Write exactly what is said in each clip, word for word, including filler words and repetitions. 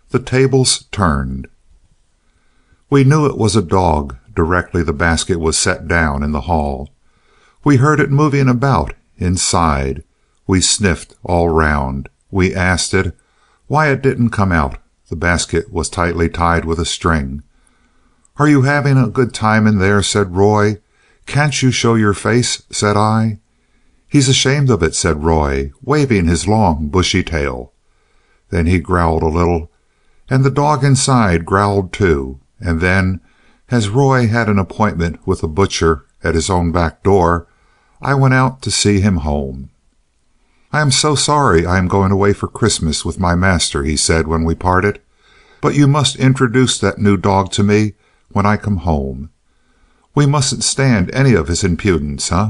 The tables turned. We knew it was a dog directly the basket was set down in the hall. We heard it moving about inside. We sniffed all round. We asked it why it didn't come out. The basket was tightly tied with a string. "Are you having a good time in there?" said Roy. "Can't you show your face?" said I. "He's ashamed of it," said Roy, waving his long bushy tail. Then he growled a little, and the dog inside growled too, and then, as Roy had an appointment with the butcher at his own back door, I went out to see him home. "I am so sorry I am going away for Christmas with my master," he said when we parted, "but you must introduce that new dog to me when I come home. We mustn't stand any of his impudence, huh?"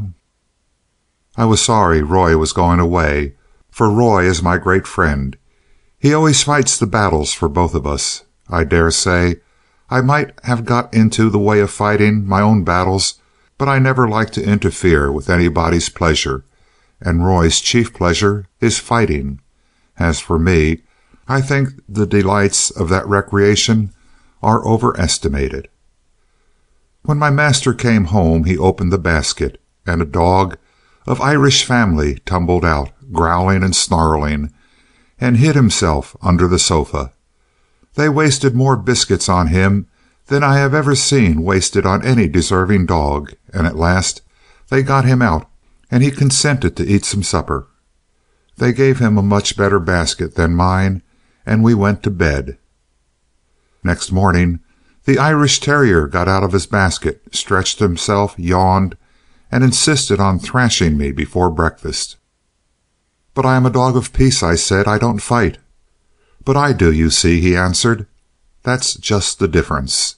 I was sorry Roy was going away, for Roy is my great friend. He always fights the battles for both of us. I dare say I might have got into the way of fighting my own battles, but I never like to interfere with anybody's pleasure, and Roy's chief pleasure is fighting. As for me, I think the delights of that recreation are overestimated. When my master came home he opened the basket, and a dog of Irish family tumbled out, growling and snarling, and hid himself under the sofa. They wasted more biscuits on him than I have ever seen wasted on any deserving dog, and at last they got him out, and he consented to eat some supper. They gave him a much better basket than mine, and we went to bed. Next morning the Irish terrier got out of his basket, stretched himself, yawned, and insisted on thrashing me before breakfast. "But I am a dog of peace," I said. "I don't fight." "But I do, you see," he answered. "That's just the difference."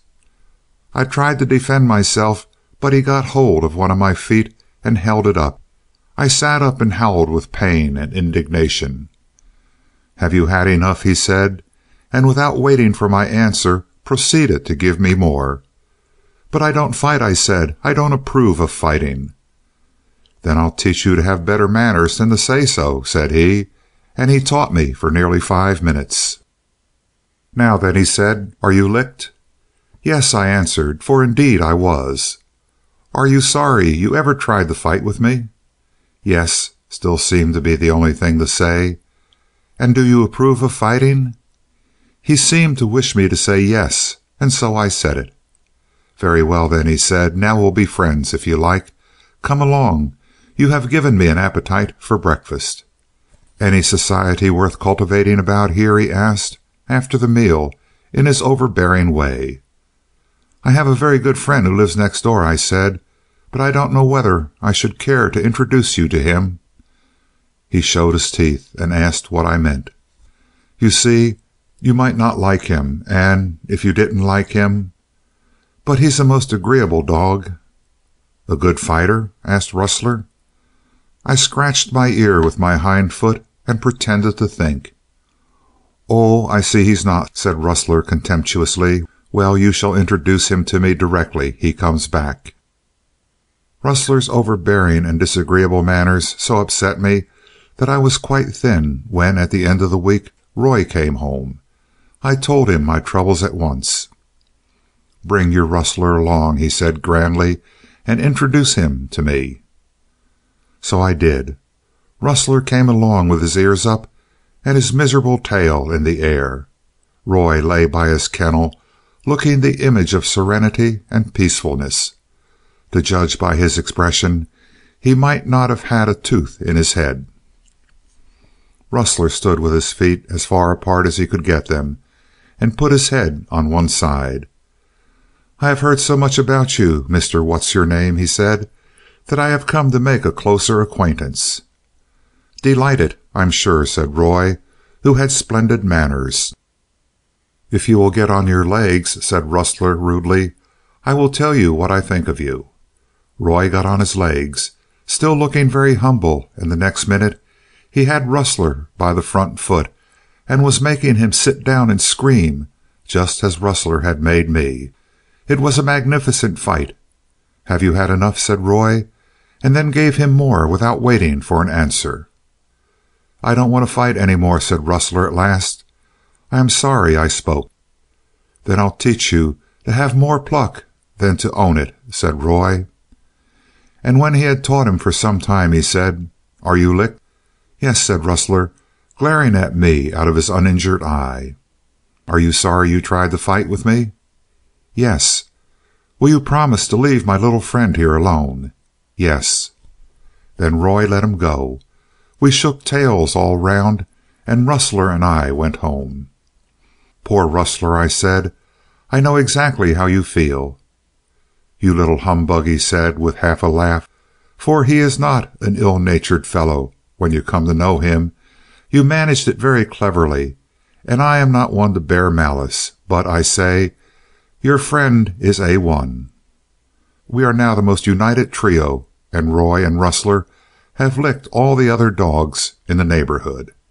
I tried to defend myself, but he got hold of one of my feet and held it up. I sat up and howled with pain and indignation. "Have you had enough?" he said, and without waiting for my answer proceeded to give me more. "But I don't fight," I said. "I don't approve of fighting." "Then I'll teach you to have better manners than to say so," said he, and he taught me for nearly five minutes. "Now then," he said, "are you licked?" "Yes," I answered, for indeed I was. "Are you sorry you ever tried to fight with me?" "Yes," still seemed to be the only thing to say. "And do you approve of fighting?" He seemed to wish me to say yes, and so I said it. "Very well then," he said, "now we'll be friends if you like. Come along. You have given me an appetite for breakfast." "Any society worth cultivating about here?" he asked, after the meal, in his overbearing way. "I have a very good friend who lives next door," I said, "but I don't know whether I should care to introduce you to him." He showed his teeth and asked what I meant. "You see, you might not like him, and if you didn't like him—" "But he's a most agreeable dog." "A good fighter?" asked Rustler. I scratched my ear with my hind foot and pretended to think. "Oh, I see he's not," said Rustler contemptuously. "Well, you shall introduce him to me directly he comes back." Rustler's overbearing and disagreeable manners so upset me that I was quite thin when, at the end of the week, Roy came home. I told him my troubles at once. "Bring your Rustler along," he said grandly, "and introduce him to me." So I did. Rustler came along with his ears up and his miserable tail in the air. Roy lay by his kennel, looking the image of serenity and peacefulness. To judge by his expression, he might not have had a tooth in his head. Rustler stood with his feet as far apart as he could get them, and put his head on one side. "I have heard so much about you, Mister What's-your-name," he said, "that I have come to make a closer acquaintance." "Delighted, I'm sure," said Roy, who had splendid manners. "If you will get on your legs," said Rustler rudely, "I will tell you what I think of you." Roy got on his legs, still looking very humble, and the next minute he had Rustler by the front foot, and was making him sit down and scream, just as Rustler had made me. It was a magnificent fight. "Have you had enough?" said Roy, and then gave him more without waiting for an answer. "I don't want to fight any more," said Rustler at last. I am sorry I spoke." "Then I'll teach you to have more pluck than to own it," said Roy. And when he had taught him for some time, he said, "Are you licked?" "Yes," said Rustler, glaring at me out of his uninjured eye. "Are you sorry you tried to fight with me?" "Yes." "Will you promise to leave my little friend here alone?" "Yes." Then Roy let him go. We shook tails all round, and Rustler and I went home. "Poor Rustler," I said. "I know exactly how you feel." "You little humbug," he said, with half a laugh, for he is not an ill natured fellow when you come to know him. "You managed it very cleverly, and I am not one to bear malice, but, I say, your friend is A one. We are now the most united trio, and Roy and Rustler have licked all the other dogs in the neighborhood."